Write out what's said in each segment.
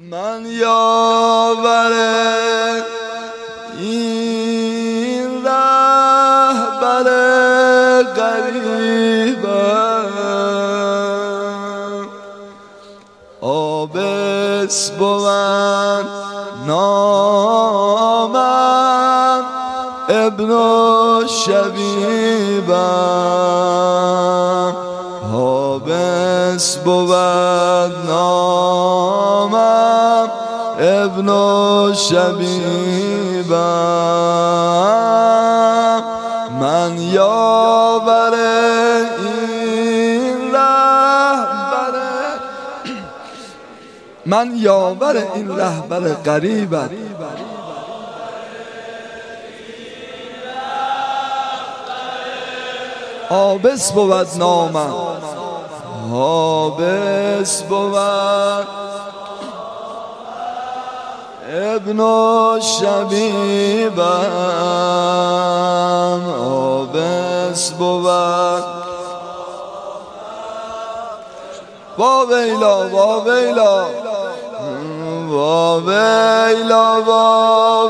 من یاور این رهبر غریبم، آبس بود نامم، ابن شبیبم. آبس بود نامم، ابن شبیبم. من یاور این رهبر، من یاور این رهبر غریبم. آبس بود نامم، آبس بود ابن شبیبم. آبس بود وا ویلا وا ویلا وا ویلا وا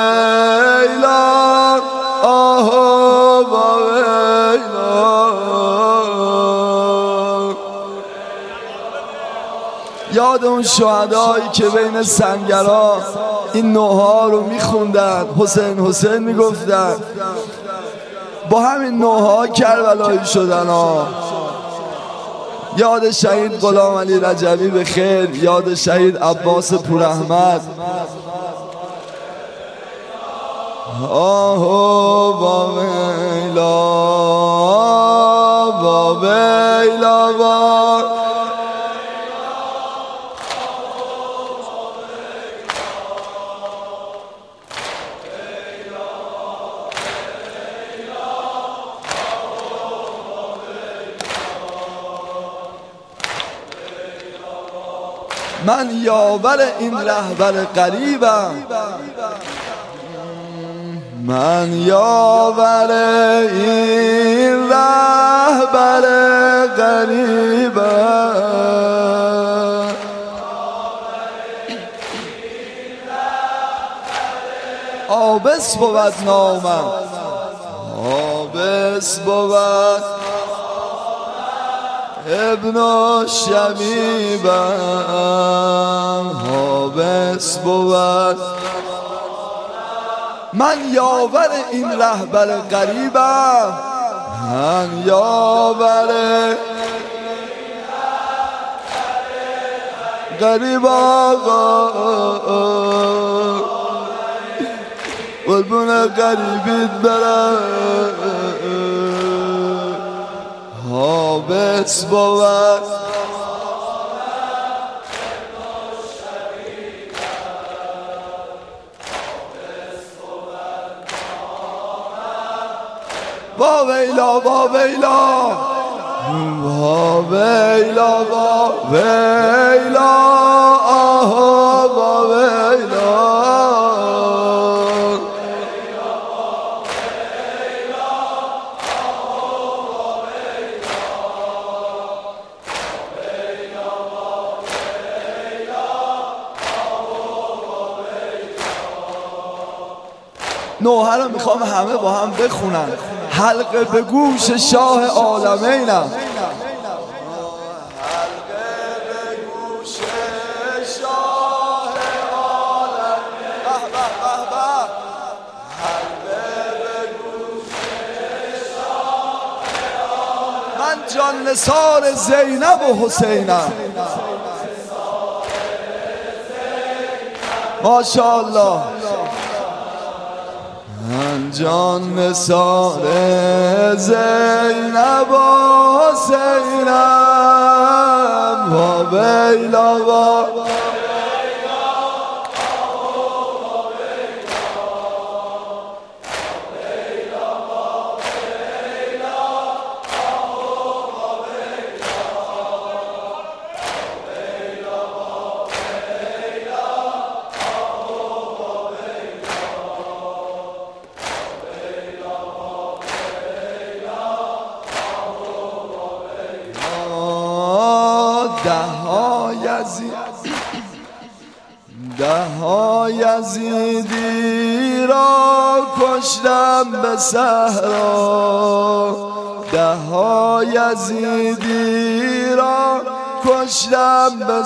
ویلا آه وا ویلا. یاد اون شهدایی که بین سنگرها این نوحا رو میخوندن، حسین حسین میگفتن، با همین نوحا کربلایی شدن ها. یاد شهید غلام علی رجبی به خیر، یاد شهید عباس پوراحمد. آه وا ویلا وا ویلا وا. من یاور این رهبر غریبم، من یاور این رهبر غریبم. آبس بود نامم، آبس بود ابن شبیبم. آبس بود. من یاور این رهبر غریبم، من یاور غریب آقا، قربون غریبیت برم. آبس بود وا ویلا وا ویلا وا ویلا وا ویلا آه وا ویلا. نوحه رو میخوام همه با هم بخونن. حلقه به گوش شاه عالمینم، حلقه به گوش شاه عالمین، حلقه به گوش شاه عالمین. من جان نثار زینب و حسینم، ماشاءالله. من جان نثار زینب و حسینم. وا ویلا وا ده ها یزید 10 یزیدی را کشتم به صحرا 10 یزیدی را کشتم به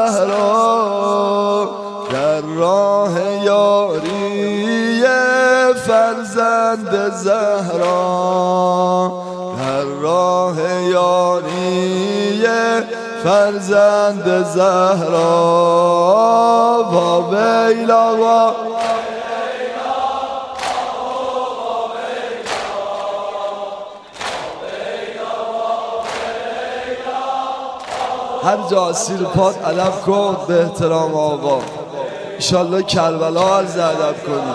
صحرا در راه یاری فرزند زهرا در راه یاری فرزند زهرا و ویلا و هر جا اسیر پاد ادب کن به احترام آقا انشالله کربلا عرض ادب کنی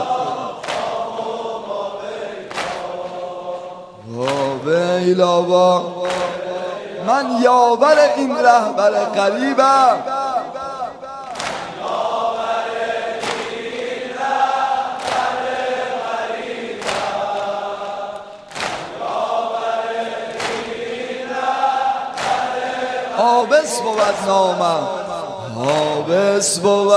و ویلا و من یاور این رهبر غریبم آبس بود نامم آبس بود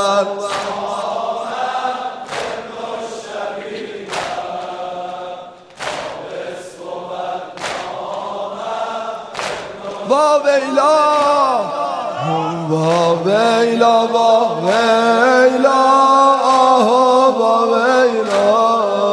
با ویلا با ویلا با ویلا با ویلا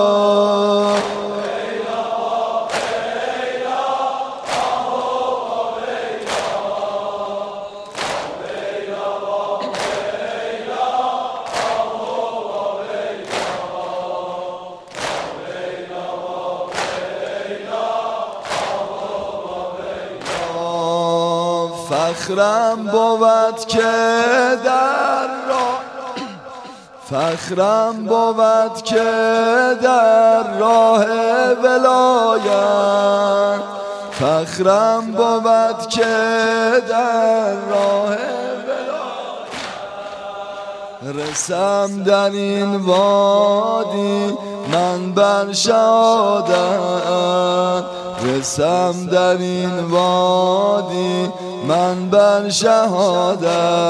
فخرم بود که در راه فخرم بود که در راه ولایت فخرم بود که در راه ولایت رسم در این وادی من بر شهادت رسم در این وادی من بر شهادت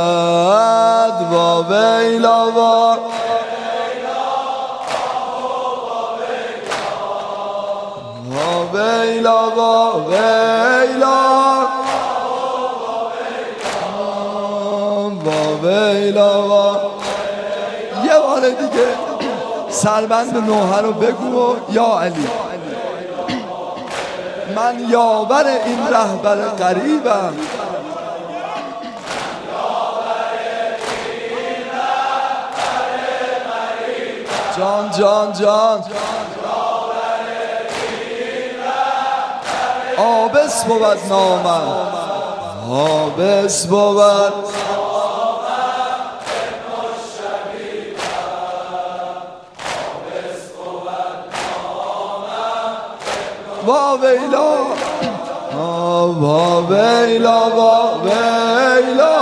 و ویلا و ویلا و ویلا و ویلا و یه بار دیگه سربند نوحه رو بگو یا علی من یاور این رهبر غریبم جان جان جان آبس بود نامم آبس بود با ویلا با ویلا با ویلا